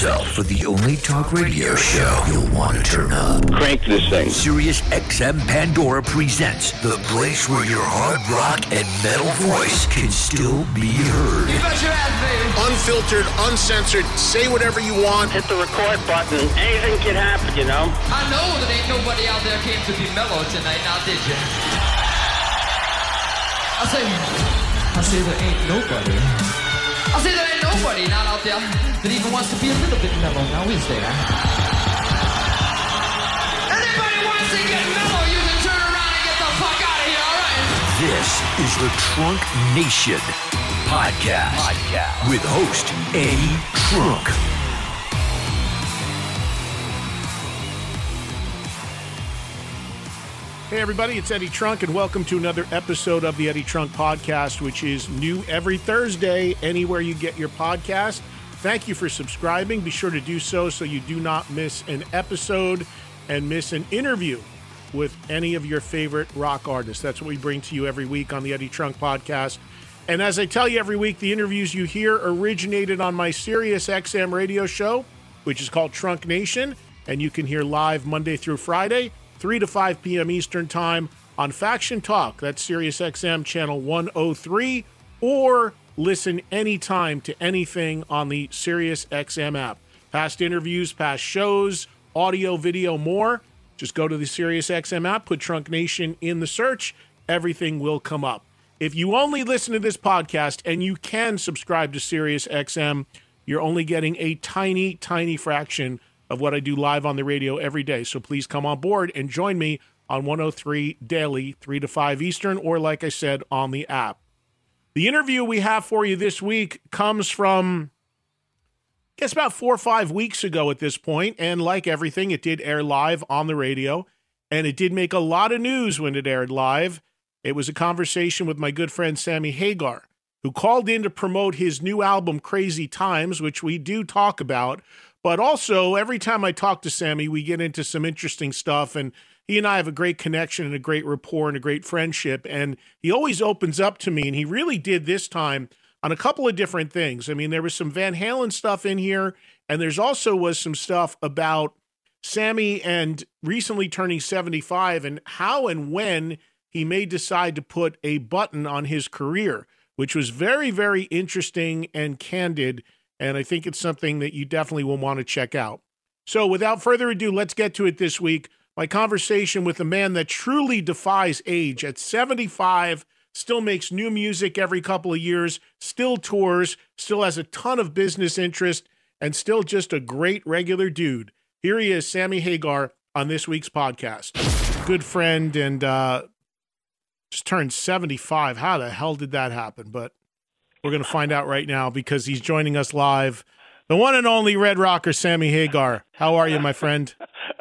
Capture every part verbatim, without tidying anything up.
yourself for the only talk radio show you'll want to turn up. Crank this thing. Sirius X M Pandora presents the place where your hard rock and metal voice can still be heard. You bet your ass, baby. Unfiltered, uncensored, say whatever you want. Hit the record button. Anything can happen, you know? I know that ain't nobody out there came to be mellow tonight, now did you? I say, I say there ain't nobody. I say there ain't nobody not out there that even wants to be a little bit mellow, now is there? Anybody wants to get mellow, you can turn around and get the fuck out of here, all right? This is the Trunk Nation Podcast, Podcast. With host Eddie Trunk. Hey everybody, it's Eddie Trunk and welcome to another episode of the Eddie Trunk Podcast, which is new every Thursday anywhere you get your podcast. Thank you for subscribing. Be sure to do so so you do not miss an episode and miss an interview with any of your favorite rock artists. That's what we bring to you every week on the Eddie Trunk Podcast. And as I tell you every week, the interviews you hear originated on my Sirius X M radio show, which is called Trunk Nation, and you can hear live Monday through Friday, three to five p.m. Eastern Time on Faction Talk. That's Sirius X M channel one oh three, or listen anytime to anything on the Sirius X M app. Past interviews, past shows, audio, video, more. Just go to the Sirius X M app, put Trunk Nation in the search. Everything will come up. If you only listen to this podcast, and you can subscribe to Sirius X M, you're only getting a tiny, tiny fraction of what I do live on the radio every day. So please come on board and join me on one oh three Daily, three to five Eastern, or like I said, on the app. The interview we have for you this week comes from, I guess, about four or five weeks ago at this point, and like everything, it did air live on the radio, and it did make a lot of news when it aired live. It was a conversation with my good friend Sammy Hagar, who called in to promote his new album, Crazy Times, which we do talk about. But also, every time I talk to Sammy, we get into some interesting stuff, and he and I have a great connection and a great rapport and a great friendship, and he always opens up to me, and he really did this time on a couple of different things. I mean, there was some Van Halen stuff in here, and there's also was some stuff about Sammy and recently turning seventy-five and how and when he may decide to put a button on his career, which was very, very interesting and candid. And I think it's something that you definitely will want to check out. So without further ado, let's get to it this week. My conversation with a man that truly defies age. At seventy-five, still makes new music every couple of years, still tours, still has a ton of business interest, and still just a great regular dude. Here he is, Sammy Hagar, on this week's podcast. Good friend and uh, just turned seventy-five. How the hell did that happen? But we're going to find out right now because he's joining us live. The one and only Red Rocker, Sammy Hagar. How are you, my friend?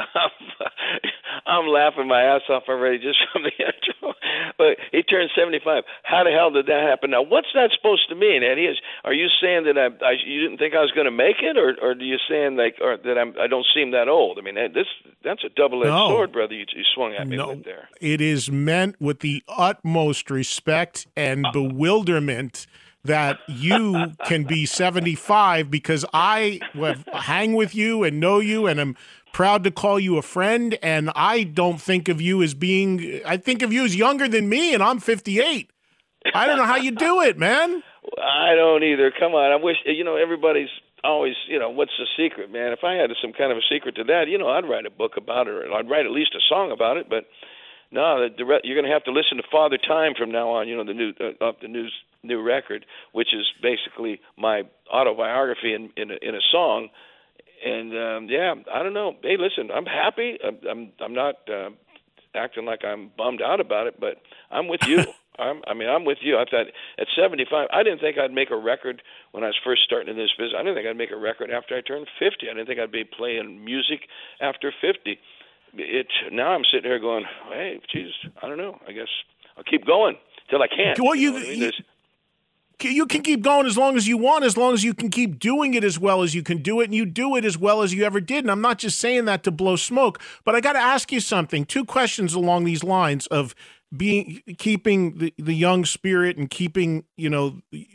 I'm laughing my ass off already just from the intro. But he turned seventy-five. How the hell did that happen? Now, what's that supposed to mean, Eddie? Is, are you saying that I, I you didn't think I was going to make it, or, or are you saying like, or that I'm, I don't seem that old? I mean, this that's a double-edged no. sword, brother. You, you swung at me no, with there. It is meant with the utmost respect and bewilderment that you can be seventy-five, because I hang with you and know you and am proud to call you a friend, and I don't think of you as being, I think of you as younger than me, and I'm fifty-eight. I don't know how you do it, man. I don't either. Come on. I wish, you know, everybody's always, you know, what's the secret, man? If I had some kind of a secret to that, you know, I'd write a book about it, or I'd write at least a song about it, but no, the, the, you're going to have to listen to Father Time from now on, you know, the new, uh, up the news, new record, which is basically my autobiography in, in, a, in a song. And, um, yeah, I don't know. Hey, listen, I'm happy. I'm I'm, I'm not uh, acting like I'm bummed out about it, but I'm with you. I'm, I mean, I'm with you. I thought at seventy-five, I didn't think I'd make a record when I was first starting in this business. I didn't think I'd make a record after I turned fifty. I didn't think I'd be playing music after fifty. It, now I'm sitting here going, hey, geez, I don't know. I guess I'll keep going till I can't. Well, you, you know what I mean? you, you can keep going as long as you want, as long as you can keep doing it as well as you can do it, and you do it as well as you ever did. And I'm not just saying that to blow smoke, but I got to ask you something. Two questions along these lines of being keeping the, the young spirit and keeping, you know,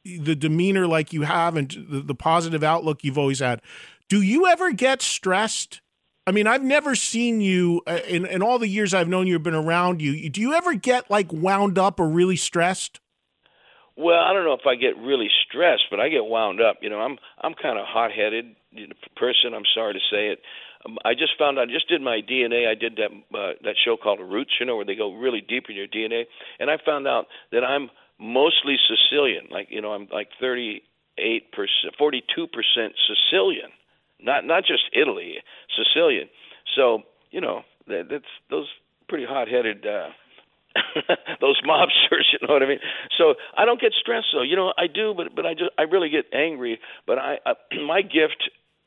the demeanor like you have and the, the positive outlook you've always had, do you ever get stressed? I mean, I've never seen you uh, in, in all the years I've known you, have been around you. Do you ever get like wound up or really stressed? Well, I don't know if I get really stressed, but I get wound up. You know, I'm I'm kind of hot-headed person. I'm sorry to say it. Um, I just found out. I just did my D N A. I did that uh, that show called Roots, you know, where they go really deep in your D N A, and I found out that I'm mostly Sicilian. Like, you know, I'm like thirty-eight percent, forty-two percent Sicilian. Not not just Italy, Sicilian. So, you know, that, that's those pretty hot-headed uh, those mobsters, you know what I mean? So I don't get stressed, though. You know, I do, but but I just I really get angry. But I, I my gift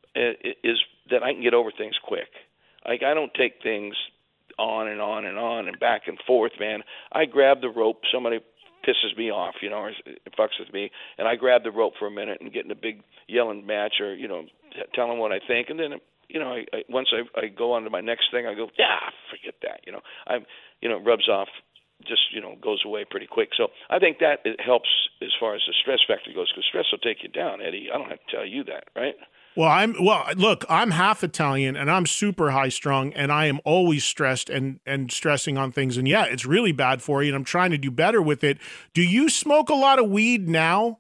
is that I can get over things quick. Like, I don't take things on and on and on and back and forth, man. I grab the rope. Somebody pisses me off, you know, or it fucks with me, and I grab the rope for a minute and get in a big yelling match, or, you know, tell them what I think, and then, you know, I, I once I, I go on to my next thing, I go, yeah, forget that, you know, I'm, you know, it rubs off, just, you know, goes away pretty quick. So I think that it helps as far as the stress factor goes, because stress will take you down, Eddie. I don't have to tell you that, right? Well, I'm well. Look, I'm half Italian, and I'm super high strung, and I am always stressed and and stressing on things. And yeah, it's really bad for you. And I'm trying to do better with it. Do you smoke a lot of weed now?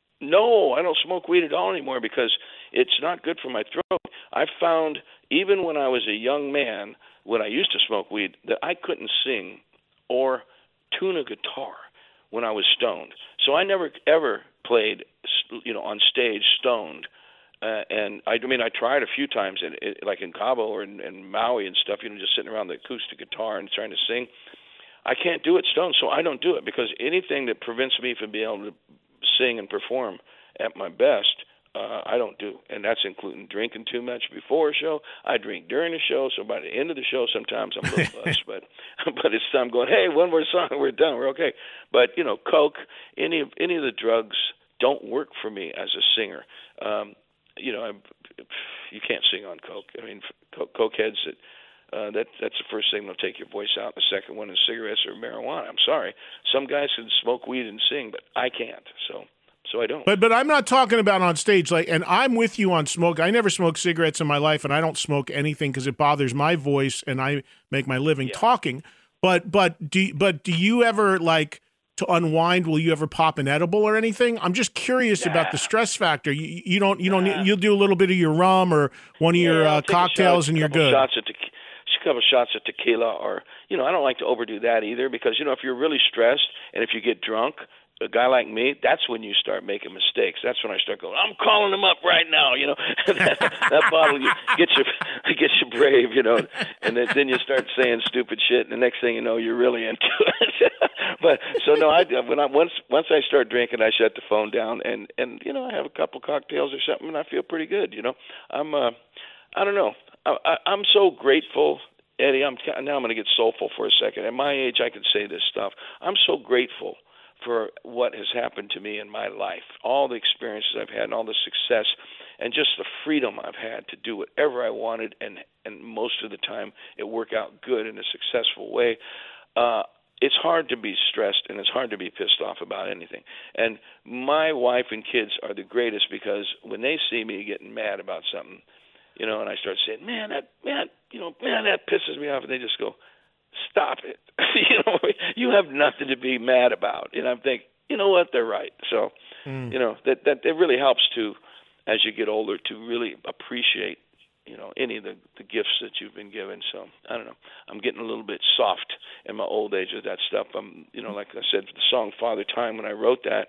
No, I don't smoke weed at all anymore because it's not good for my throat. I found even when I was a young man, when I used to smoke weed, that I couldn't sing or tune a guitar when I was stoned. So I never ever played, you know, on stage stoned. Uh, and I, I mean, I tried a few times, in, in, like in Cabo or in, in Maui and stuff, you know, just sitting around the acoustic guitar and trying to sing. I can't do it stoned, so I don't do it, because anything that prevents me from being able to sing and perform at my best, uh, I don't do. And that's including drinking too much before a show. I drink during the show, so by the end of the show, sometimes I'm a little buzzed, but but it's time going, hey, one more song, we're done, we're okay. But, you know, coke, any of any of the drugs don't work for me as a singer. Um, You know, I'm, you can't sing on coke. I mean, coke, coke heads, that, uh, that that's the first thing that'll take your voice out. The second one is cigarettes or marijuana. I'm sorry. Some guys can smoke weed and sing, but I can't. So, so I don't. But but I'm not talking about on stage. Like, and I'm with you on smoke. I never smoked cigarettes in my life, and I don't smoke anything because it bothers my voice, and I make my living yeah. talking. But but do but do you ever, like, to unwind, will you ever pop an edible or anything? I'm just curious nah. about the stress factor. You, you don't, you don't, nah. you'll do a little bit of your rum or one of yeah, your uh, cocktails, shot, and you're good. Shots of te- a couple shots of tequila, or, you know, I don't like to overdo that either, because, you know, if you're really stressed and if you get drunk, a guy like me, that's when you start making mistakes. That's when I start going, I'm calling him up right now, you know. that, that bottle gets you, gets you brave, you know. And then, then you start saying stupid shit, and the next thing you know, you're really into it. But so no, I when I once once I start drinking, I shut the phone down, and and you know, I have a couple cocktails or something, and I feel pretty good, you know. I'm uh, I don't know, I, I, I'm so grateful, Eddie. I'm now I'm going to get soulful for a second. At my age, I can say this stuff. I'm so grateful for what has happened to me in my life, all the experiences I've had, and all the success, and just the freedom I've had to do whatever I wanted, and and most of the time it worked out good in a successful way. Uh, it's hard to be stressed, and it's hard to be pissed off about anything. And my wife and kids are the greatest, because when they see me getting mad about something, you know, and I start saying, man, that, man, you know, man, that pisses me off, and they just go, stop it. You know, you have nothing to be mad about. And I'm thinking, you know what, they're right. So, mm. you know, that, that, that really helps to, as you get older, to really appreciate, you know, any of the, the gifts that you've been given. So, I don't know. I'm getting a little bit soft in my old age with that stuff. I'm, you know, like I said, the song Father Time, when I wrote that,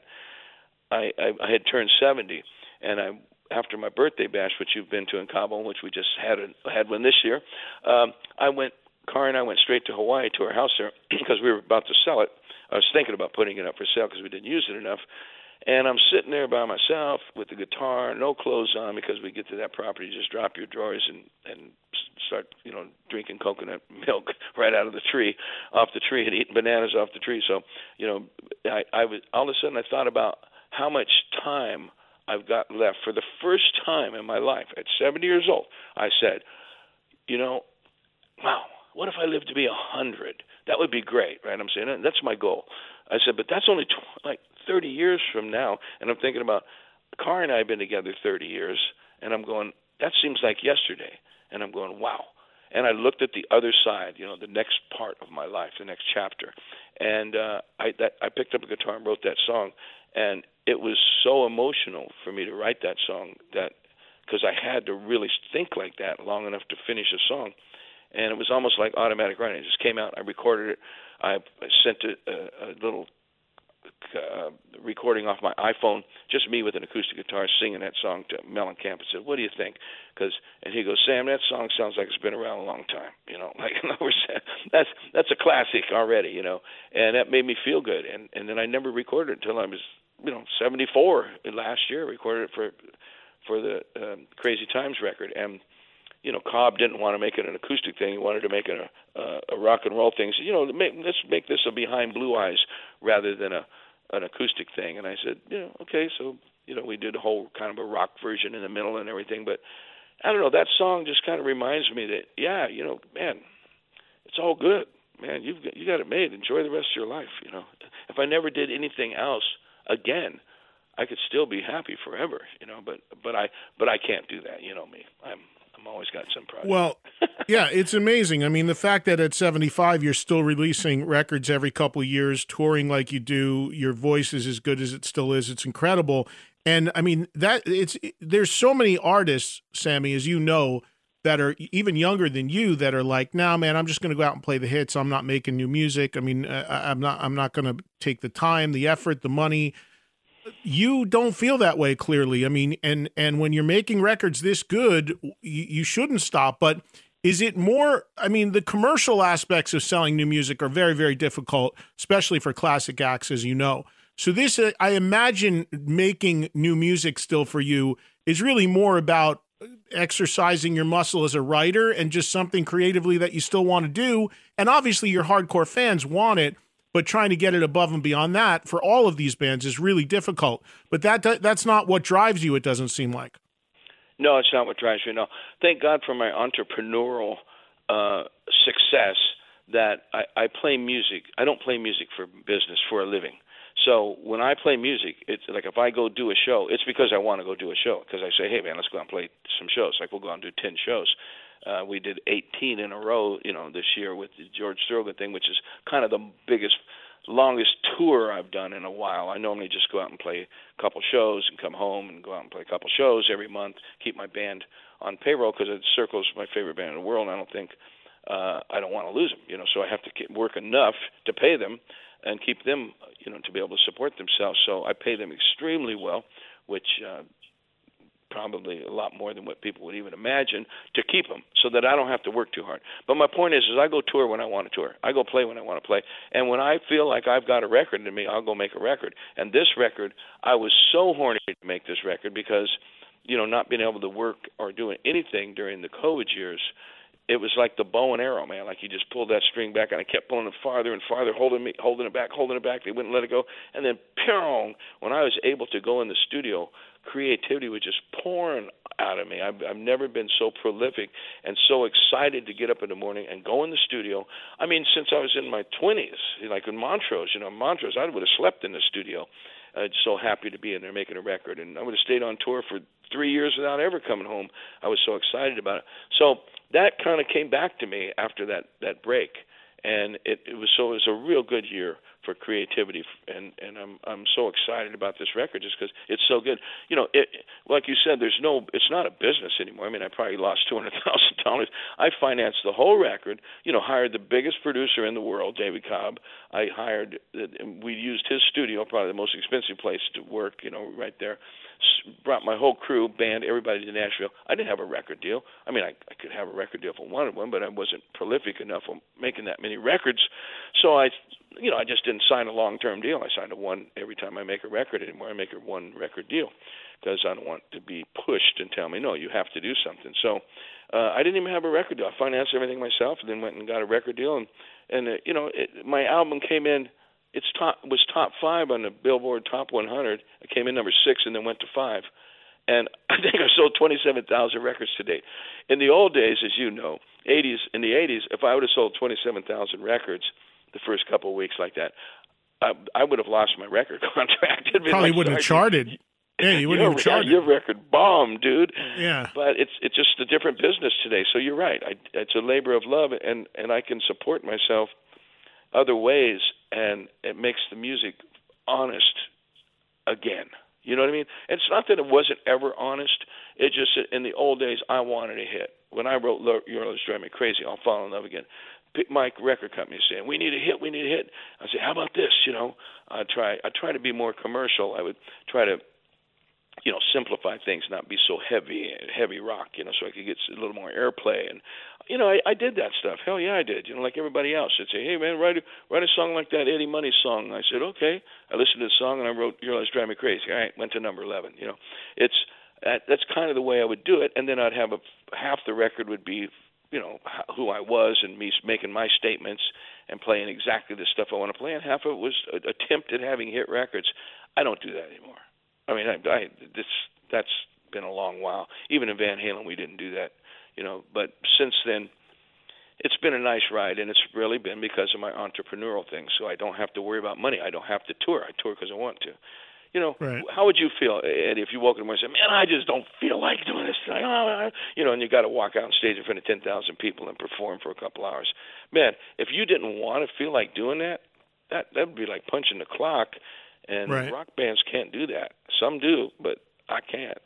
I, I, I had turned seventy. And I, after my birthday bash, which you've been to in Cabo, which we just had a, had one this year, um, I went, Car and I went straight to Hawaii to our house there because we were about to sell it. I was thinking about putting it up for sale because we didn't use it enough. And I'm sitting there by myself with the guitar, no clothes on, because we get to that property, you just drop your drawers and, and start, you know, drinking coconut milk right out of the tree, off the tree, and eating bananas off the tree. So, you know, I, I was, all of a sudden I thought about how much time I've got left. For the first time in my life, at seventy years old, I said, you know, wow, what if I live to be one hundred? That would be great, right? I'm saying that's my goal. I said, but that's only tw- like thirty years from now, and I'm thinking about Carr and I have been together thirty years, and I'm going, that seems like yesterday. And I'm going, wow. And I looked at the other side, you know, the next part of my life, the next chapter. And uh, I, that, I picked up a guitar and wrote that song. And it was so emotional for me to write that song that because I had to really think like that long enough to finish a song. And it was almost like automatic writing. It just came out. I recorded it. I, I sent a, a, a little uh, recording off my iPhone, just me with an acoustic guitar singing that song to Mellencamp and said, what do you think? Cause, and he goes, Sam, that song sounds like it's been around a long time. You know, like in other words, that's, that's a classic already, you know, and that made me feel good. And, and then I never recorded it until I was, you know, seventy-four last year, recorded it for, for the um, Crazy Times record. And, you know, Cobb didn't want to make it an acoustic thing. He wanted to make it a, a, a rock and roll thing. So, you know, make, let's make this a Behind Blue Eyes rather than a an acoustic thing. And I said, you know, okay. So, you know, we did a whole kind of a rock version in the middle and everything. But I don't know, that song just kind of reminds me that, yeah, you know, man, it's all good. Man, you've got, you got it made. Enjoy the rest of your life, you know. If I never did anything else again, I could still be happy forever, you know, but but I but I can't do that, you know me. I'm I'm always got some project. Well, yeah, it's amazing. I mean, the fact that at seventy-five you're still releasing records every couple of years, touring like you do, your voice is as good as it still is. It's incredible. And I mean, that it's there's so many artists, Sammy, as you know, that are even younger than you that are like, "Nah, man, I'm just going to go out and play the hits. I'm not making new music. I mean, I, I'm not I'm not going to take the time, the effort, the money." You don't feel that way, clearly. I mean, and and when you're making records this good, you, you shouldn't stop. But is it more, I mean, the commercial aspects of selling new music are very, very difficult, especially for classic acts, as you know. So this, uh, I imagine making new music still for you is really more about exercising your muscle as a writer and just something creatively that you still want to do. And obviously your hardcore fans want it, but trying to get it above and beyond that for all of these bands is really difficult. But that that's not what drives you, it doesn't seem like. No, it's not what drives me, no. Thank God for my entrepreneurial uh, success that I, I play music. I don't play music for business, for a living. So when I play music, it's like if I go do a show, it's because I want to go do a show. Because I say, hey, man, let's go out and play some shows. Like we'll go out and do ten shows. Uh, we did eighteen in a row, you know, this year with the George Thorogood thing, which is kind of the biggest, longest tour I've done in a while. I normally just go out and play a couple shows and come home and go out and play a couple shows every month, keep my band on payroll because Circle's my favorite band in the world. And I don't think uh, I don't want to lose them, you know, so I have to get, work enough to pay them and keep them, you know, to be able to support themselves. So I pay them extremely well, which uh, probably a lot more than what people would even imagine, to keep them so that I don't have to work too hard. But my point is, is I go tour when I want to tour. I go play when I want to play. And when I feel like I've got a record in me, I'll go make a record. And this record, I was so horny to make this record because, you know, not being able to work or doing anything during the COVID years, it was like the bow and arrow, man. Like you just pulled that string back, and I kept pulling it farther and farther, holding me, holding it back, holding it back. They wouldn't let it go. And then, ping, when I was able to go in the studio, creativity was just pouring out of me. I've, I've never been so prolific and so excited to get up in the morning and go in the studio. I mean, since I was in my twenties, like in Montrose, you know, Montrose, I would have slept in the studio. Uh, so happy to be in there making a record. And I would have stayed on tour for three years without ever coming home. I was so excited about it. So that kind of came back to me after that, that break. And it, it was so it was a real good year for creativity, and and I'm I'm so excited about this record just because it's so good. You know, it, like you said, there's no it's not a business anymore. I mean, I probably lost two hundred thousand dollars. I financed the whole record. You know, hired the biggest producer in the world, David Cobb. I hired. We used his studio, probably the most expensive place to work. You know, right there. Brought my whole crew, band, everybody to Nashville. I didn't have a record deal. I mean, I, I could have a record deal if I wanted one, but I wasn't prolific enough of making that many records. So I, you know, I just didn't sign a long-term deal. I signed a one every time I make a record anymore. I make a one-record deal because I don't want to be pushed and tell me, no, you have to do something. So uh, I didn't even have a record deal. I financed everything myself and then went and got a record deal. And, and uh, you know, it, my album came in. It's top was top five on the Billboard Top one hundred. It came in number six and then went to five. And I think I sold twenty-seven thousand records to date. In the old days, as you know, eighties in the eighties, if I would have sold twenty-seven thousand records the first couple of weeks like that, I, I would have lost my record contract. Probably like, wouldn't have charted. Yeah, you wouldn't your, have charted. Your record bombed, dude. Yeah. But it's it's just a different business today. So you're right. I, it's a labor of love, and, and I can support myself other ways, and it makes the music honest again. You know what I mean? It's not that it wasn't ever honest. It just, in the old days, I wanted a hit. When I wrote Your Love's Driving Me Crazy, I'll Fall in Love Again, my record company saying, we need a hit, we need a hit. I say, how about this, you know? I try I try to be more commercial. I would try to, you know, simplify things, not be so heavy, heavy rock, you know, so I could get a little more airplay. And, you know, I, I did that stuff. Hell yeah, I did. You know, like everybody else. I'd say, hey, man, write a, write a song like that Eddie Money song. I said, okay. I listened to the song, and I wrote Your Love's Driving Me Crazy. All right, went to number eleven. You know, it's that, that's kind of the way I would do it. And then I'd have a, half the record would be, you know, who I was and me making my statements and playing exactly the stuff I want to play, and half of it was an attempt at having hit records. I don't do that anymore. I mean, I, I this that's been a long while. Even in Van Halen, we didn't do that, you know. But since then, it's been a nice ride, and it's really been because of my entrepreneurial thing. So I don't have to worry about money. I don't have to tour. I tour because I want to. You know, right. How would you feel, Eddie, if you woke up in the morning and said, man, I just don't feel like doing this thing. Oh, you know, and you got to walk out on stage in front of ten thousand people and perform for a couple hours. Man, if you didn't want to feel like doing that, that that would be like punching the clock, and right. rock bands can't do that. Some do, but I can't.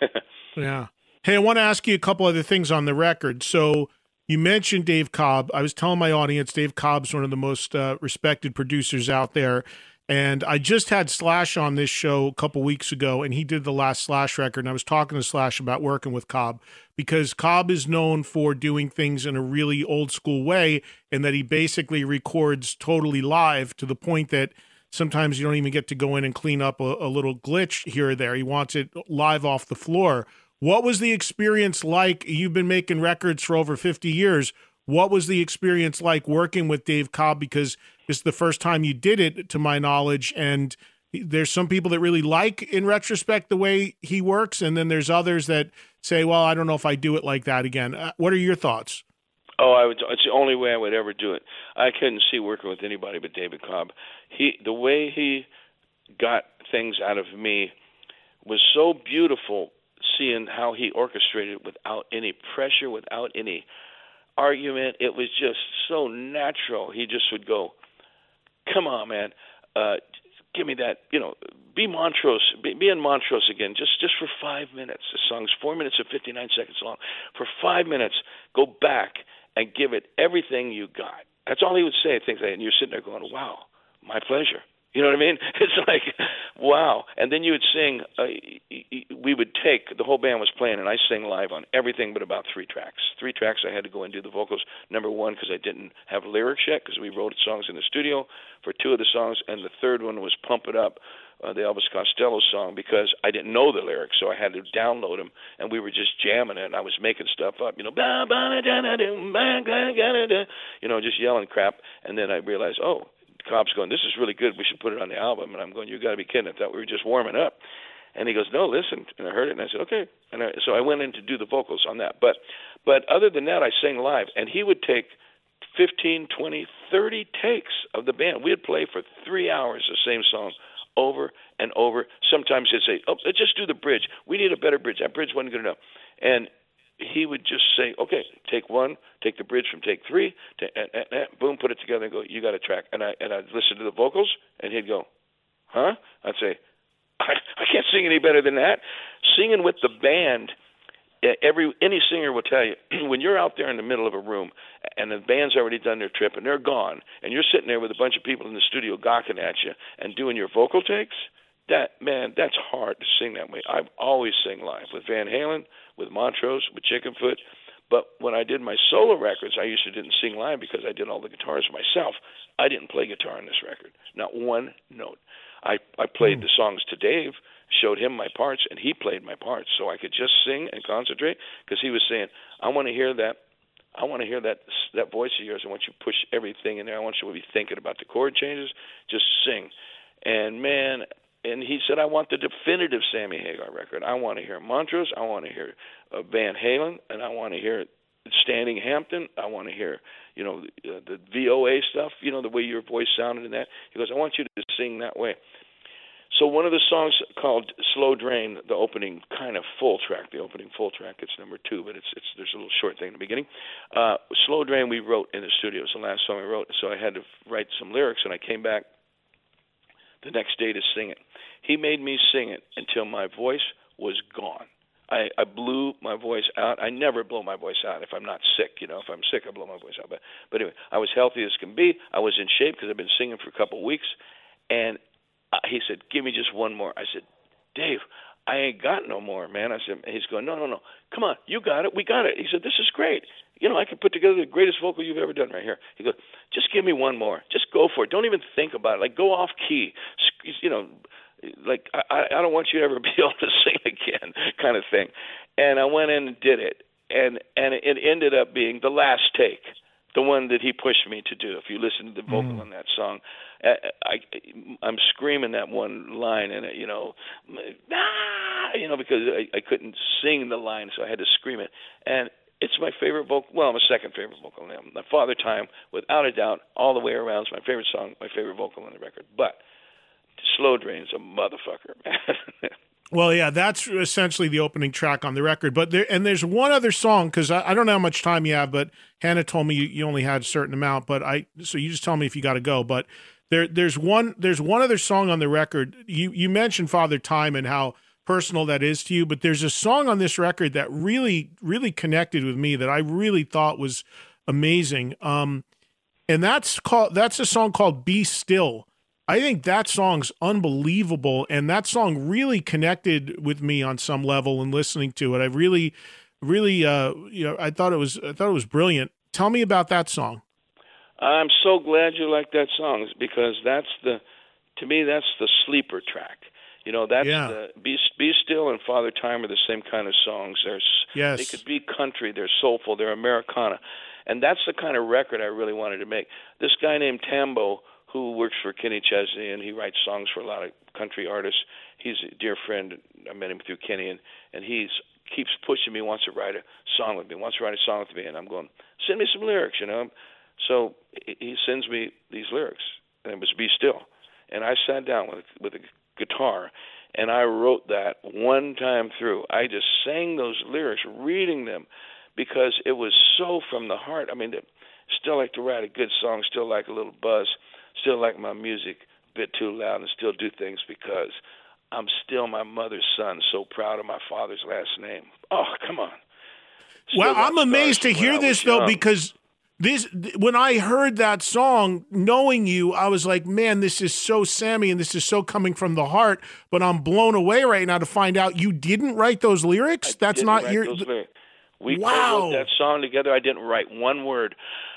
Yeah. Hey, I want to ask you a couple other things on the record. So you mentioned Dave Cobb. I was telling my audience Dave Cobb's one of the most uh, respected producers out there. And I just had Slash on this show a couple weeks ago, and he did the last Slash record. And I was talking to Slash about working with Cobb, because Cobb is known for doing things in a really old school way, and that he basically records totally live, to the point that sometimes you don't even get to go in and clean up a, a little glitch here or there. He wants it live off the floor. What was the experience like? You've been making records for over fifty years. What was the experience like working with Dave Cobb? Because this is the first time you did it, to my knowledge, and there's some people that really like, in retrospect, the way he works, and then there's others that say, well, I don't know if I do it like that again. Uh, what are your thoughts? Oh, I would. It's the only way I would ever do it. I couldn't see working with anybody but David Cobb. He, the way he got things out of me was so beautiful, seeing how he orchestrated it without any pressure, without any argument. It was just so natural. He just would go, come on, man, uh, give me that, you know, be Montrose, be, be in Montrose again, just just for five minutes. The song's four minutes and fifty-nine seconds long. For five minutes, go back and give it everything you got. That's all he would say, things like that. And you're sitting there going, wow, my pleasure. You know what I mean? It's like, wow. And then you would sing, uh, we would take, the whole band was playing, and I sang live on everything but about three tracks. Three tracks I had to go and do the vocals. Number one, because I didn't have lyrics yet, because we wrote songs in the studio for two of the songs, and the third one was Pump It Up, uh, the Elvis Costello song, because I didn't know the lyrics, so I had to download them, and we were just jamming it, and I was making stuff up, you know, you know, just yelling crap, and then I realized, oh, Cobb's going, this is really good, we should put it on the album. And I'm going, you got to be kidding, I thought we were just warming up. And he goes, no, listen. And I heard it, and I said, okay. And I, so I went in to do the vocals on that. But but other than that, I sang live, and he would take fifteen, twenty, thirty takes of the band. We'd play for three hours the same song over and over. Sometimes he'd say, oh, let's just do the bridge. We need a better bridge. That bridge wasn't good enough. And he would just say, okay, take one, take the bridge from take three, to, and, and, and, boom, put it together and go, you got a track. And, I, and I'd listen to the vocals, and he'd go, huh? I'd say, I, I can't sing any better than that. Singing with the band, every any singer will tell you, when you're out there in the middle of a room and the band's already done their trip and they're gone, and you're sitting there with a bunch of people in the studio gawking at you and doing your vocal takes, that, man, that's hard to sing that way. I've always sing live with Van Halen, with Montrose, with Chickenfoot. But when I did my solo records, I usually didn't sing live because I did all the guitars myself. I didn't play guitar on this record, not one note. I, I played the songs to Dave, showed him my parts, and he played my parts, so I could just sing and concentrate, because he was saying, I want to hear that I want to hear that that voice of yours. I want you to push everything in there. I want you to be thinking about the chord changes. Just sing. And, man, and he said, I want the definitive Sammy Hagar record. I want to hear Montrose. I want to hear uh, Van Halen, and I want to hear Standing Hampton. I want to hear, you know, the, uh, the V O A stuff, you know, the way your voice sounded in that. He goes, I want you to sing that way. So one of the songs called Slow Drain, the opening kind of full track, the opening full track, it's number two, but it's it's there's a little short thing in the beginning. Uh, Slow Drain we wrote in the studio. It was the last song we wrote, so I had to write some lyrics, and I came back the next day to sing it. He made me sing it until my voice was gone. I, I blew my voice out. I never blow my voice out if I'm not sick. You know, if I'm sick, I blow my voice out. But but anyway, I was healthy as can be. I was in shape because I've been singing for a couple of weeks. And uh, he said, give me just one more. I said, Dave, I ain't got no more, man. I said, he's going, no, no, no. Come on, you got it. We got it. He said, this is great. You know, I can put together the greatest vocal you've ever done right here. He goes, just give me one more. Just go for it. Don't even think about it. Like, go off key. You know, like, I, I don't want you to ever be able to sing again, kind of thing. And I went in and did it, and and it ended up being the last take, the one that he pushed me to do. If you listen to the vocal mm. on that song, I, I, I'm screaming that one line, and you know, ah, you know, because I, I couldn't sing the line, so I had to scream it. And it's my favorite vocal. Well, my second favorite vocal on the album. My Father Time, without a doubt, all the way around, is my favorite song, my favorite vocal on the record. But Slow Drain's a motherfucker, man. Well, yeah, that's essentially the opening track on the record. But there, and there's one other song, because I, I don't know how much time you have, but Hannah told me you, you only had a certain amount. But I, so you just tell me if you got to go. But there, there's one, there's one other song on the record. You, you mentioned Father Time and how personal that is to you, but there's a song on this record that really, really connected with me that I really thought was amazing. Um, and that's called, that's a song called "Be Still." I think that song's unbelievable, and that song really connected with me on some level in listening to it. I really, really, uh, you know, I thought it was, I thought it was brilliant. Tell me about that song. I'm so glad you like that song, because that's the, to me, that's the sleeper track. You know, that's yeah. the Be, Be Still and Father Time are the same kind of songs. They're, yes. They could be country, they're soulful, they're Americana, and that's the kind of record I really wanted to make. This guy named Tambo, who works for Kenny Chesney, and he writes songs for a lot of country artists. He's a dear friend. I met him through Kenny, and, and he keeps pushing me, wants to write a song with me, wants to write a song with me, and I'm going, send me some lyrics, you know. So he sends me these lyrics, and it was Be Still. And I sat down with, with a guitar, and I wrote that one time through. I just sang those lyrics, reading them, because it was so from the heart. I mean, still like to write a good song, still like a little buzz, still like my music a bit too loud, and still do things because I'm still my mother's son, so proud of my father's last name. Oh, come on. Still well, I'm amazed to hear this, though, because this when I heard that song, knowing you, I was like, man, this is so Sammy, and this is so coming from the heart, but I'm blown away right now to find out you didn't write those lyrics? I That's didn't not write your... Those lyrics. We wow. wrote that song together. I didn't write one word.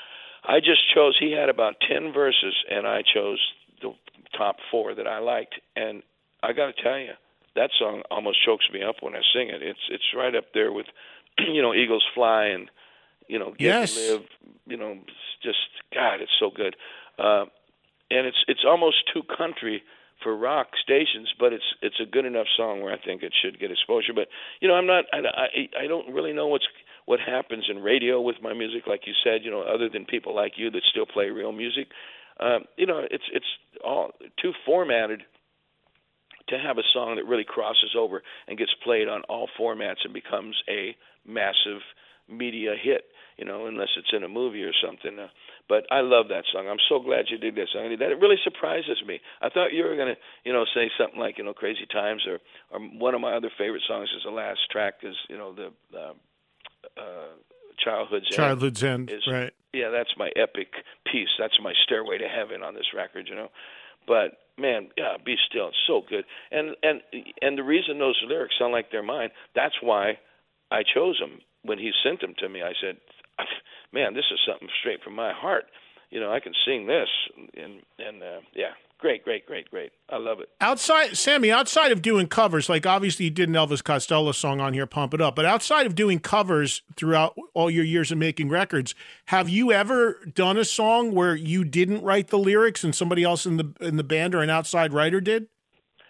I just chose, he had about ten verses, and I chose the top four that I liked. And I got to tell you, that song almost chokes me up when I sing it. It's it's right up there with, you know, Eagles Fly and, you know, Get yes. to Live. You know, it's just, God, it's so good. Uh, and it's it's almost too country for rock stations, but it's it's a good enough song where I think it should get exposure. But, you know, I'm not, I, I, I don't really know what's, what happens in radio with my music, like you said, you know, other than people like you that still play real music. Um, you know, it's it's all too formatted to have a song that really crosses over and gets played on all formats and becomes a massive media hit, you know, unless it's in a movie or something. Uh, but I love that song. I'm so glad you did that song. That it really surprises me. I thought you were going to, you know, say something like, you know, Crazy Times, or, or one of my other favorite songs is the last track is, you know, the uh, uh, Childhood's End. Childhood's End, is, right. Yeah, that's my epic piece. That's my Stairway to Heaven on this record, you know. But man, yeah, Be Still, it's so good. And and and the reason those lyrics sound like they're mine, that's why I chose them. When he sent them to me, I said, man, this is something straight from my heart. You know, I can sing this. And, and uh, yeah, great, great, great, great. I love it. Outside, Sammy, outside of doing covers, like obviously you did an Elvis Costello song on here, Pump It Up, but outside of doing covers throughout all your years of making records, have you ever done a song where you didn't write the lyrics and somebody else in the in the band or an outside writer did?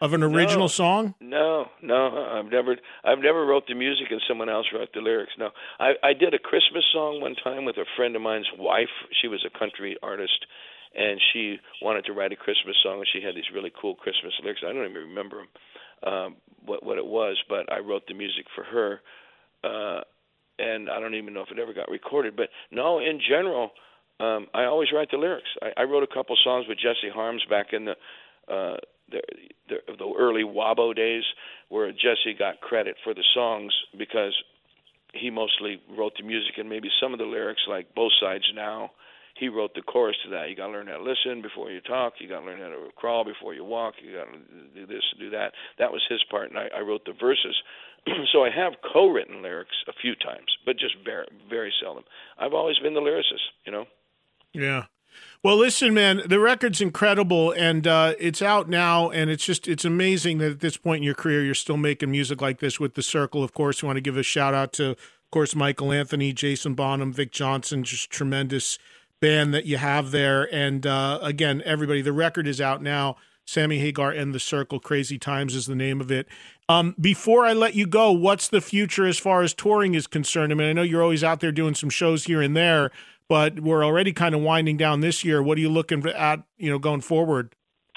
of an original no, song? No, no, I've never, I've never wrote the music and someone else wrote the lyrics. No, I, I did a Christmas song one time with a friend of mine's wife. She was a country artist, and she wanted to write a Christmas song, and she had these really cool Christmas lyrics. I don't even remember them, um, what what it was, but I wrote the music for her, uh, and I don't even know if it ever got recorded. But no, in general, um, I always write the lyrics. I, I wrote a couple songs with Jesse Harms back in the uh, the, the the early Wabo days, where Jesse got credit for the songs because he mostly wrote the music and maybe some of the lyrics, like Both Sides Now. He wrote the chorus to that. You got to learn how to listen before you talk. You got to learn how to crawl before you walk. You got to do this, do that. That was his part, and I, I wrote the verses. So I have co-written lyrics a few times, but just very, very seldom. I've always been the lyricist, you know. Yeah. Well, listen, man, the record's incredible, and uh, it's out now, and it's just it's amazing that at this point in your career you're still making music like this with The Circle. Of course, we want to give a shout-out to, of course, Michael Anthony, Jason Bonham, Vic Johnson, just tremendous band that you have there. And uh, again, everybody, the record is out now. Sammy Hagar and The Circle, Crazy Times is the name of it. Um, before I let you go, what's the future as far as touring is concerned? I mean, I know you're always out there doing some shows here and there, but we're already kind of winding down this year. What are you looking at, you know, going forward?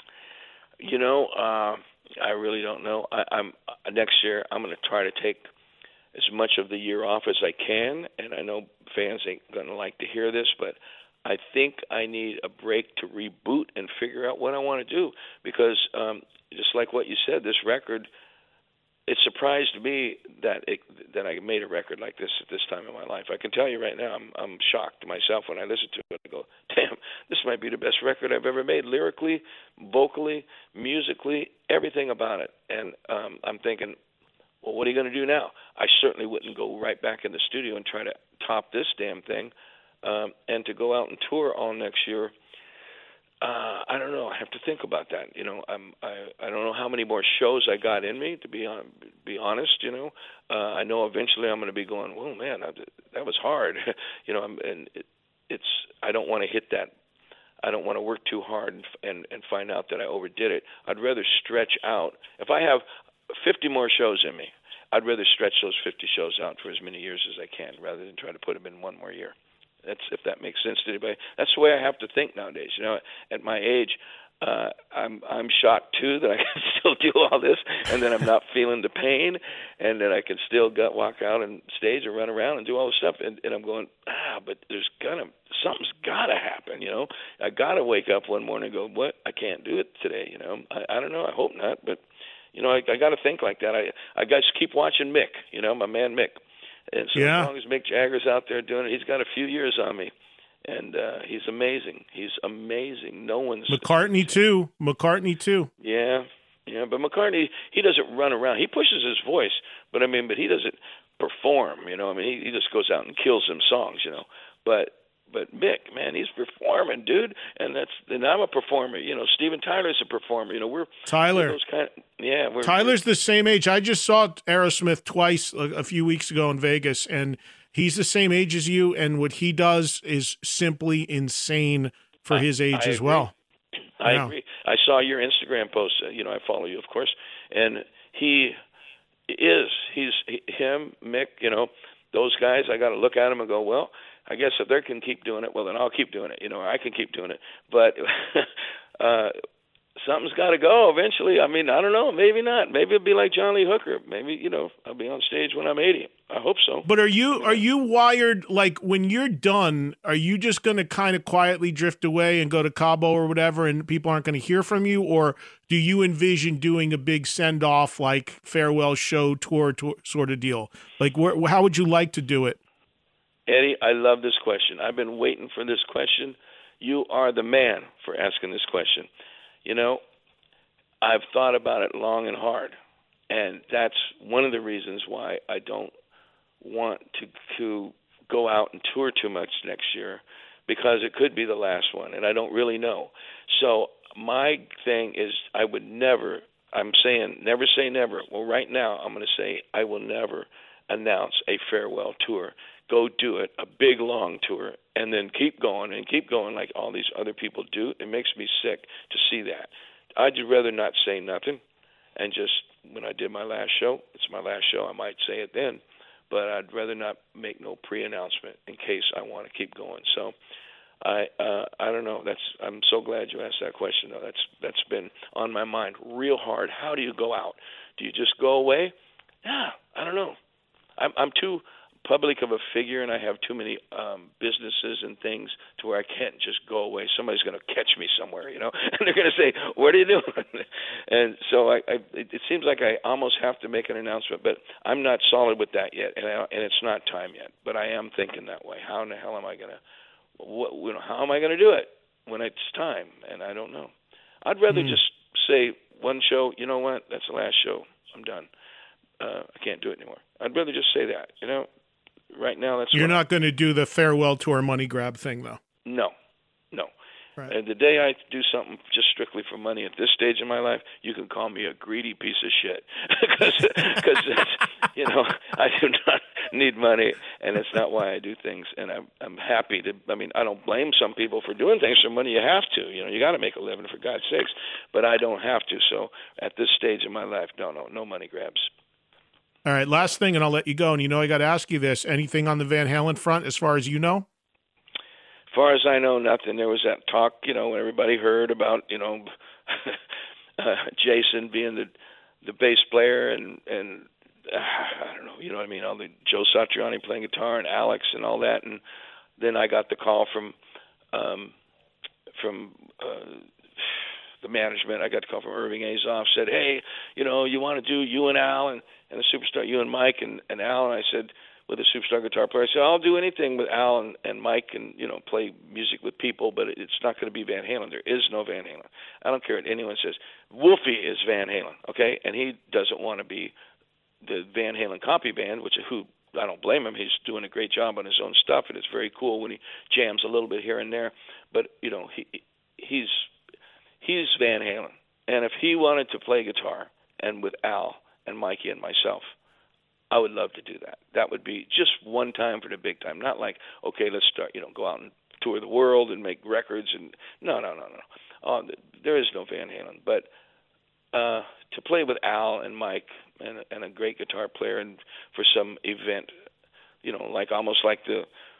You know, uh, I really don't know. I, I'm uh, next year I'm going to try to take as much of the year off as I can, and I know fans ain't going to like to hear this, but I think I need a break to reboot and figure out what I want to do, because um, just like what you said, this record, it surprised me that it, that I made a record like this at this time in my life. I can tell you right now, I'm I'm shocked myself when I listen to it. I go, damn, this might be the best record I've ever made, lyrically, vocally, musically, everything about it. And um, I'm thinking, well, what are you going to do now? I certainly wouldn't go right back in the studio and try to top this damn thing. Um, and to go out and tour all next year, uh, I don't know. I have to think about that. You know, I'm, I I don't know how many more shows I got in me. To be on, be honest, you know, uh, I know eventually I'm going to be going, well, man, I, that was hard. you know, I'm, and it, it's I don't want to hit that. I don't want to work too hard and, and and find out that I overdid it. I'd rather stretch out. If I have fifty more shows in me, I'd rather stretch those fifty shows out for as many years as I can, rather than try to put them in one more year. That's, if that makes sense to anybody. That's the way I have to think nowadays. You know, at my age, uh, I'm I'm shocked too that I can still do all this, and that I'm not feeling the pain, and that I can still gut walk out on stage and run around and do all this stuff. And, and I'm going, ah, but there's gonna something's gotta happen. You know, I gotta wake up one morning and go, what? I can't do it today. You know, I, I don't know. I hope not, but you know, I, I got to think like that. I I got to keep watching Mick. You know, my man Mick. And so yeah. As long as Mick Jagger's out there doing it, he's got a few years on me, and uh, he's amazing. He's amazing. No one's McCartney too. McCartney too. Yeah, yeah. But McCartney, he doesn't run around. He pushes his voice, but I mean, but he doesn't perform. You know, I mean, he, he just goes out and kills some songs. You know, but. But Mick, man, he's performing, dude, and that's and I'm a performer. You know, Steven Tyler's a performer. You know, we're Tyler. We're those kind of, yeah, we're, Tyler's we're, the same age. I just saw Aerosmith twice a, a few weeks ago in Vegas, and he's the same age as you. And what he does is simply insane for I, his age I as agree. well. I yeah. agree. I saw your Instagram post. Uh, you know, I follow you, of course, and he is he's he, him, Mick. You know, those guys. I got to look at him and go, well. I guess if they can keep doing it, well, then I'll keep doing it. You know, I can keep doing it. But uh, something's got to go eventually. I mean, I don't know. Maybe not. Maybe it'll be like John Lee Hooker. Maybe, you know, I'll be on stage when I'm eighty. I hope so. But are you are you wired, like, when you're done, are you just going to kind of quietly drift away and go to Cabo or whatever, and people aren't going to hear from you? Or do you envision doing a big send-off, like, farewell show tour, tour sort of deal? Like, where, how would you like to do it? Eddie, I love this question. I've been waiting for this question. You are the man for asking this question. You know, I've thought about it long and hard, and that's one of the reasons why I don't want to to go out and tour too much next year, because it could be the last one, and I don't really know. So my thing is, I would never, I'm saying never say never. Well, right now I'm going to say I will never announce a farewell tour. Go do it, a big, long tour, and then keep going and keep going like all these other people do. It makes me sick to see that. I'd rather not say nothing and just when I did my last show, it's my last show. I might say it then, but I'd rather not make no pre-announcement in case I want to keep going. So I uh, I don't know. That's I'm so glad you asked that question, though. That's that's been on my mind real hard. How do you go out? Do you just go away? Yeah, I don't know. I'm I'm too public of a figure, and I have too many um, businesses and things to where I can't just go away. Somebody's going to catch me somewhere, you know, and they're going to say, "What are you doing?" And so I, I it, it seems like I almost have to make an announcement, but I'm not solid with that yet, and I, and it's not time yet. But I am thinking that way. How in the hell am I going to? What, you know, how am I going to do it when it's time? And I don't know. I'd rather mm. just say one show, you know what, that's the last show. I'm done. Uh, I can't do it anymore. I'd rather just say that, you know. Right now, that's You're not going to do the farewell tour money grab thing, though? No, no. Right. And the day I do something just strictly for money at this stage in my life, you can call me a greedy piece of shit. Because, you know, I do not need money, and it's not why I do things. And I'm, I'm happy to, I mean, I don't blame some people for doing things for money. You have to. You know, you got to make a living, for God's sakes. But I don't have to. So at this stage in my life, no, no, no money grabs. All right, last thing, and I'll let you go. And you know I got to ask you this. Anything on the Van Halen front as far as you know? As far as I know, nothing. There was that talk, you know, when everybody heard about, you know, uh, Jason being the the bass player and, and uh, I don't know, you know what I mean, all the Joe Satriani playing guitar and Alex and all that. And then I got the call from um, from uh, the management. I got the call from Irving Azoff, said, hey, you know, you want to do you and Al and, and the superstar, you and Mike and, and Al. And I said, with a superstar guitar player, I said, I'll do anything with Al and, and Mike and, you know, play music with people, but it's not going to be Van Halen. There is no Van Halen. I don't care what anyone says. Wolfie is Van Halen, okay? And he doesn't want to be the Van Halen copy band, which who I don't blame him. He's doing a great job on his own stuff, and it's very cool when he jams a little bit here and there. But, you know, he he's he's Van Halen. And if he wanted to play guitar and with Al and Mikey and myself, I would love to do that. That would be just one time for the big time. Not like, okay, let's start, you know, go out and tour the world and make records. And no, no, no, no. Uh, there is no Van Halen. But uh, to play with Al and Mike and, and a great guitar player and for some event, you know, like almost like the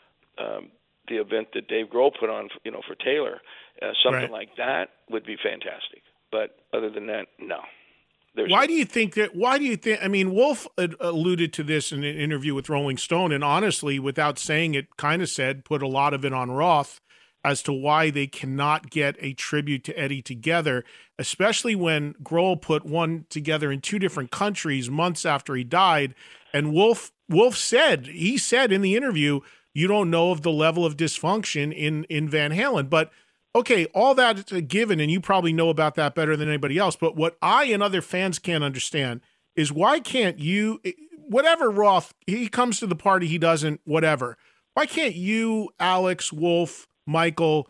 um, the event that Dave Grohl put on, you know, for Taylor, uh, something right. like that would be fantastic. But other than that, no. There's why do you think that? Why do you think? I mean, Wolf alluded to this in an interview with Rolling Stone, and honestly, without saying it, kind of said put a lot of it on Roth as to why they cannot get a tribute to Eddie together, especially when Grohl put one together in two different countries months after he died. And Wolf Wolf said he said in the interview, you don't know of the level of dysfunction in in Van Halen, but. Okay, all that's a given, and you probably know about that better than anybody else. But what I and other fans can't understand is why can't you, whatever Roth, he comes to the party, he doesn't, whatever. Why can't you, Alex, Wolf, Michael,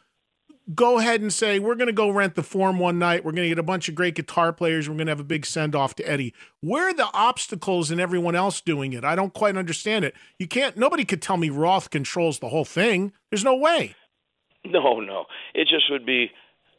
go ahead and say, we're going to go rent the Forum one night. We're going to get a bunch of great guitar players. We're going to have a big send-off to Eddie. Where are the obstacles in everyone else doing it? I don't quite understand it. You can't, nobody could tell me Roth controls the whole thing. There's no way. No, no. It just would be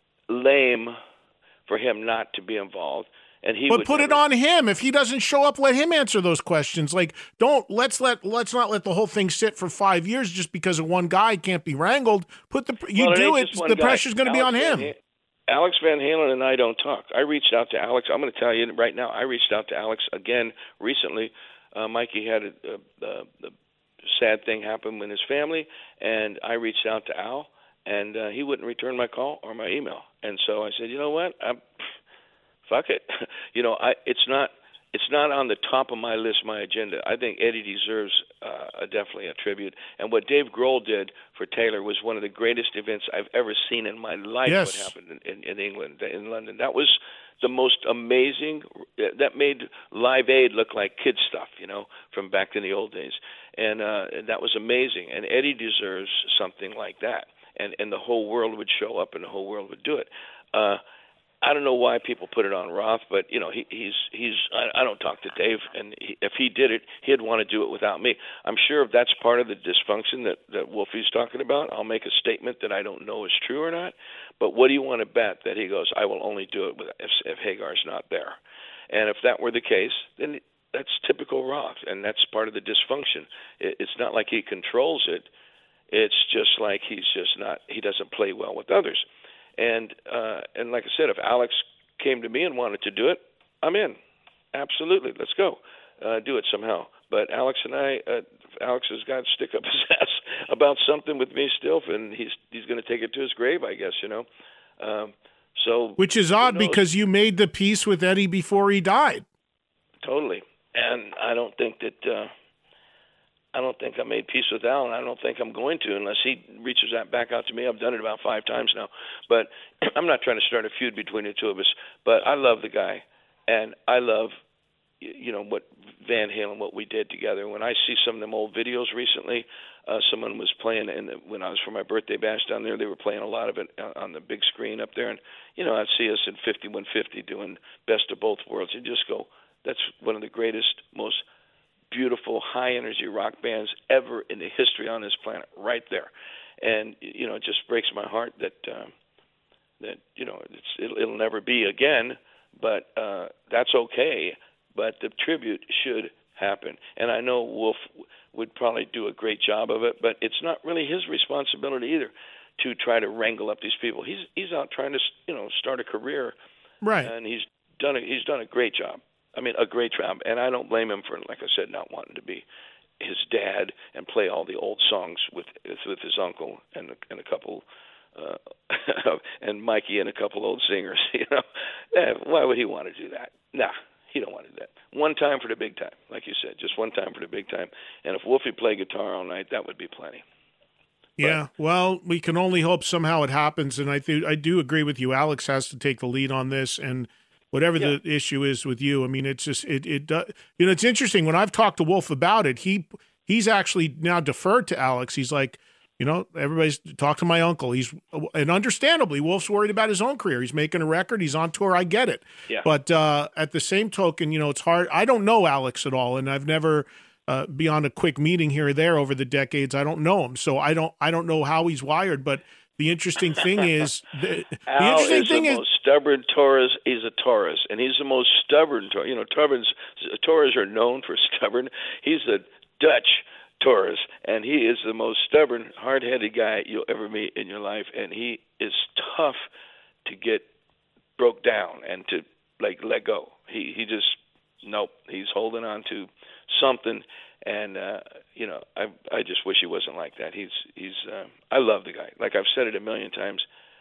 lame for him not to be involved. And he but would put never... it on him. If he doesn't show up, let him answer those questions. Like, don't let's let let's not let the whole thing sit for five years just because of one guy can't be wrangled. Put the you well, do it. it. The pressure's going to be on him. Van, Alex Van Halen and I don't talk. I reached out to Alex. I'm going to tell you right now. I reached out to Alex again recently. Uh, Mikey had a, a, a, a sad thing happen with his family, and I reached out to Al. And uh, he wouldn't return my call or my email. And so I said, you know what? I'm, fuck it. you know, I it's not it's not on the top of my list, my agenda. I think Eddie deserves uh, a, definitely a tribute. And what Dave Grohl did for Taylor was one of the greatest events I've ever seen in my life. Yes. What happened in, in, in England, in London. That was the most amazing. That made Live Aid look like kid stuff, you know, from back in the old days. And uh, that was amazing. And Eddie deserves something like that. And, and the whole world would show up and the whole world would do it. Uh, I don't know why people put it on Roth, but, you know, he, he's, he's, I, I don't talk to Dave, and he, if he did it, he'd want to do it without me. I'm sure if that's part of the dysfunction that, that Wolfie's talking about, I'll make a statement that I don't know is true or not. But what do you want to bet that he goes, I will only do it with, if, if Hagar's not there? And if that were the case, then that's typical Roth, and that's part of the dysfunction. It, it's not like he controls it. It's just like he's just not, he doesn't play well with others. And uh, and like I said, if Alex came to me and wanted to do it, I'm in. Absolutely, let's go. Uh, do it somehow. But Alex and I, uh, Alex has got to stick up his ass about something with me still, and he's he's going to take it to his grave, I guess, you know. Um, so Which is odd because you made the peace with Eddie before he died. Totally. And I don't think that uh, I don't think I made peace with Al, and I don't think I'm going to unless he reaches that back out to me. I've done it about five times now. But I'm not trying to start a feud between the two of us. But I love the guy, and I love, you know, what Van Halen, what we did together. When I see some of them old videos recently, uh, someone was playing, and when I was for my birthday bash down there, they were playing a lot of it on the big screen up there. And, you know, I'd see us in fifty-one fifty doing Best of Both Worlds and just go, that's one of the greatest, most beautiful, high-energy rock bands ever in the history on this planet, right there. And, you know, it just breaks my heart that, um, that you know, it's, it'll, it'll never be again, but uh, that's okay. But the tribute should happen. And I know Wolf would probably do a great job of it, but it's not really his responsibility either to try to wrangle up these people. He's he's out trying to, you know, start a career. Right. And he's done a, he's done a great job. I mean, a great job. And I don't blame him for, like I said, not wanting to be his dad and play all the old songs with with his uncle and and a couple uh, and Mikey and a couple old singers. You know, eh, why would he want to do that? Nah. He don't want to do that. One time for the big time, like you said, just one time for the big time. And if Wolfie played guitar all night, that would be plenty. Yeah, but, well, we can only hope somehow it happens. And I think I do agree with you. Alex has to take the lead on this, and whatever yeah. the issue is with you, I mean, it's just it it does. You know, it's interesting when I've talked to Wolf about it. He he's actually now deferred to Alex. He's like, you know, everybody's talk to my uncle. He's and understandably, Wolf's worried about his own career. He's making a record. He's on tour. I get it. Yeah. But uh, at the same token, you know, it's hard. I don't know Alex at all, and I've never uh, beyond a quick meeting here or there over the decades. I don't know him, so I don't. I don't know how he's wired. But the interesting thing is, the, the Al interesting is thing the is, most stubborn Taurus. He's a Taurus, and he's the most stubborn. You know, Taurus Taurus are known for stubborn. He's a Dutch Taurus, and he is the most stubborn, hard-headed guy you'll ever meet in your life, and he is tough to get broke down and to like let go. He he just nope. He's holding on to something, and uh, you know I I just wish he wasn't like that. He's he's uh, I love the guy. Like I've said it a million times.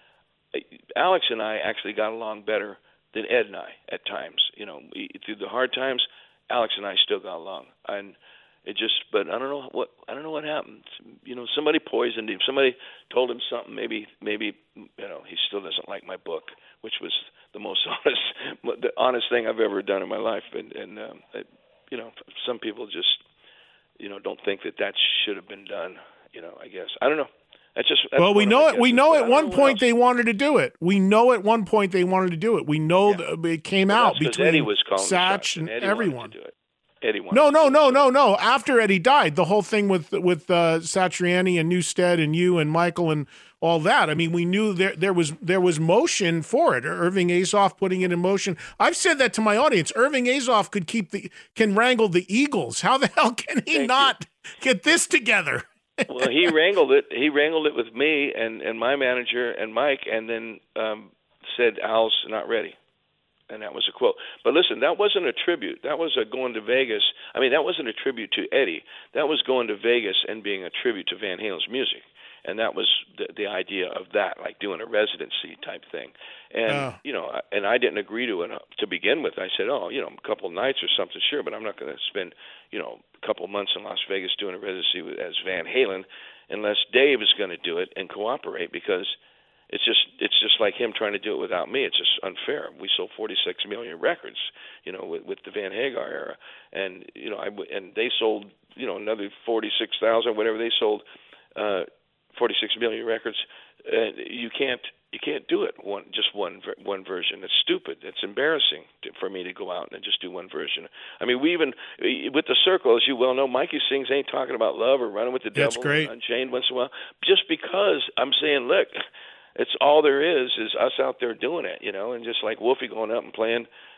Alex and I actually got along better than Ed and I at times. You know, we, through the hard times, Alex and I still got along, and. It just, but I don't know what I don't know what happened. You know, somebody poisoned him. Somebody told him something. Maybe, maybe you know, he still doesn't like my book, which was the most honest, the honest thing I've ever done in my life. And and um, it, you know, some people just, you know, don't think that that should have been done. You know, I guess I don't know. That's just that's well, we know it. We know at one point else. they wanted to do it. We know at one point they wanted to do it. We know Yeah. that it came Well, out that's 'cause between Eddie was calling the Satch shots, and Eddie everyone. wanted to do it. Eddie wanted No, to no, do it. no, no, no. After Eddie died, the whole thing with with uh, Satriani and Newstead and you and Michael and all that. I mean, we knew there there was there was motion for it. Irving Azoff putting it in motion. I've said that to my audience. Irving Azoff could keep the can wrangle the Eagles. How the hell can he Thank not get this together? Well, he wrangled it. He wrangled it with me and, and my manager and Mike, and then um, said Al's not ready. And that was a quote. But listen, that wasn't a tribute. That was a going to Vegas. I mean, that wasn't a tribute to Eddie. That was going to Vegas and being a tribute to Van Halen's music. And that was the, the idea of that, like doing a residency type thing. And, Oh. you know, and I didn't agree to it to begin with. I said, oh, you know, a couple nights or something, sure, but I'm not going to spend, you know, a couple months in Las Vegas doing a residency with, as Van Halen unless Dave is going to do it and cooperate, because it's just it's just like him trying to do it without me. It's just unfair. We sold forty-six million records, you know, with, with the Van Hagar era, and you know, I and they sold, you know, another forty-six thousand, whatever they sold, uh, forty-six million records. Uh, you can't you can't do it one just one one version. It's stupid. It's embarrassing to, for me to go out and just do one version. I mean, we even with the Circle, as you well know, Mikey sings "Ain't Talking About Love" or "Running with the That's Devil," great. Unchained once in a while, just because I'm saying, look. It's all there is is us out there doing it, you know, and just like Wolfie going up and playing,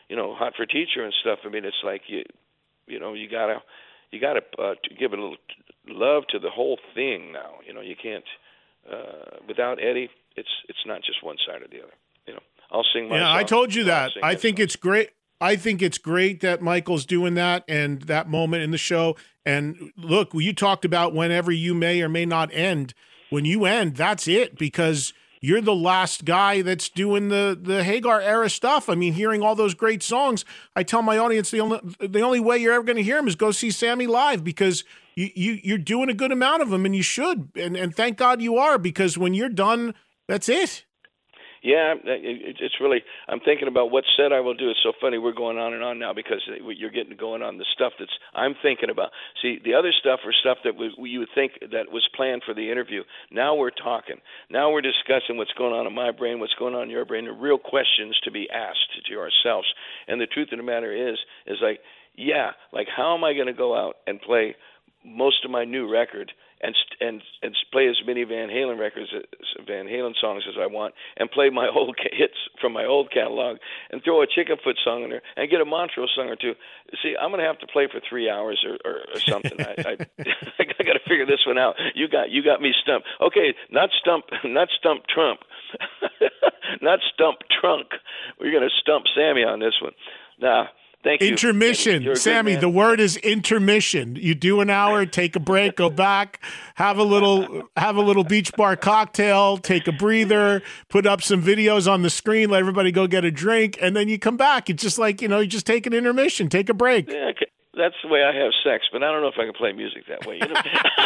you know, Hot for Teacher and stuff. I mean, it's like you, you know, you gotta, you gotta uh, give it a little love to the whole thing now. You know, you can't uh, without Eddie. It's it's not just one side or the other. You know, I'll sing my. Yeah, song. I told you that. I think song. it's great. I think it's great that Michael's doing that and that moment in the show. And look, you talked about whenever you may or may not end. When you end, that's it, because you're the last guy that's doing the, the Hagar era stuff. I mean, hearing all those great songs, I tell my audience the only the only way you're ever going to hear them is go see Sammy live, because you, you, you're doing a good amount of them, and you should. And, and thank God you are, because when you're done, that's it. Yeah, it's really, I'm thinking about what set I will do. It's so funny, we're going on and on now because you're getting going on the stuff that's I'm thinking about. See, the other stuff or stuff that we, you would think that was planned for the interview, now we're talking. Now we're discussing what's going on in my brain, what's going on in your brain, the real questions to be asked to ourselves. And the truth of the matter is, is like, yeah, like how am I going to go out and play most of my new record and and and play as many Van Halen records, Van Halen songs as I want, and play my old hits from my old catalog, and throw a Chickenfoot song in there, and get a Montrose song or two. See, I'm going to have to play for three hours or, or, or something. I, I, I got to figure this one out. You got you got me stumped. Okay, not stump, not stump Trump, not stump Trunk. We're going to stump Sammy on this one. Nah. Thank you. Intermission. Sammy, the word is intermission. You do an hour, take a break, go back, have a little have a little beach bar cocktail, take a breather, put up some videos on the screen, let everybody go get a drink, and then you come back. It's just like, you know, you just take an intermission, take a break. Yeah, okay. That's the way I have sex, but I don't know if I can play music that way. You know?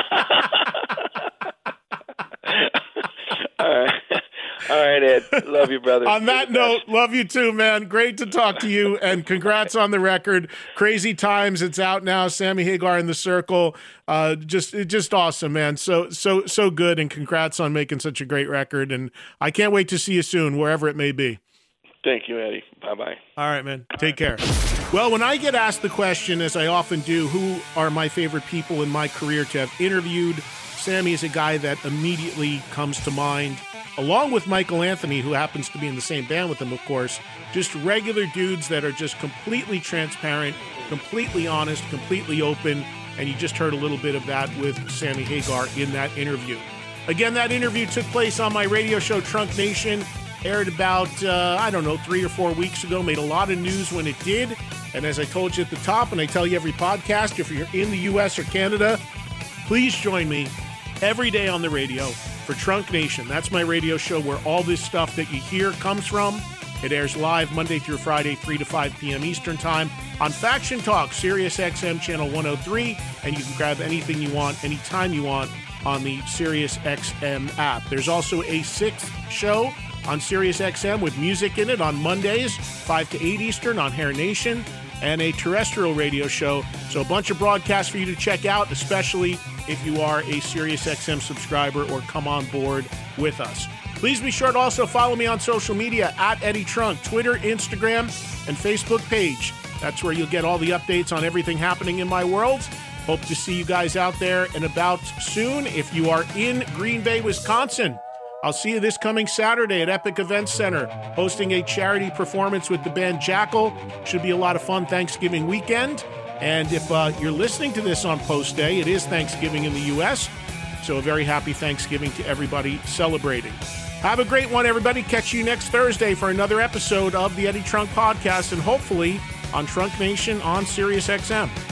All right. All right, Ed. Love you, brother. On that note, love you too, man. Great to talk to you, and congrats on the record. Crazy Times. It's out now. Sammy Hagar in the Circle. Uh, just, just awesome, man. So, so, so good, and congrats on making such a great record. And I can't wait to see you soon, wherever it may be. Thank you, Eddie. Bye-bye. All right, man. Take care. Well, when I get asked the question, as I often do, who are my favorite people in my career to have interviewed, Sammy is a guy that immediately comes to mind, along with Michael Anthony, who happens to be in the same band with him, of course. Just regular dudes that are just completely transparent, completely honest, completely open, and you just heard a little bit of that with Sammy Hagar in that interview. Again, that interview took place on my radio show, Trunk Nation, aired about, uh, I don't know, three or four weeks ago, made a lot of news when it did, and as I told you at the top, and I tell you every podcast, if you're in the U S or Canada, please join me every day on the radio for Trunk Nation. That's my radio show where all this stuff that you hear comes from. It airs live Monday through Friday, three to five p.m. Eastern Time on Faction Talk, Sirius X M Channel one oh three, and you can grab anything you want, anytime you want on the Sirius X M app. There's also a sixth show on Sirius X M with music in it on Mondays, five to eight Eastern on Hair Nation, and a terrestrial radio show. So a bunch of broadcasts for you to check out, especially if you are a Sirius X M subscriber or come on board with us. Please be sure to also follow me on social media at Eddie Trunk, Twitter, Instagram, and Facebook page. That's where you'll get all the updates on everything happening in my world. Hope to see you guys out there and about soon. If you are in Green Bay, Wisconsin, I'll see you this coming Saturday at Epic Events Center, hosting a charity performance with the band Jackal. Should be a lot of fun Thanksgiving weekend. And if uh, you're listening to this on post day, it is Thanksgiving in the U S, so a very happy Thanksgiving to everybody celebrating. Have a great one, everybody. Catch you next Thursday for another episode of the Eddie Trunk Podcast, and hopefully on Trunk Nation on Sirius X M.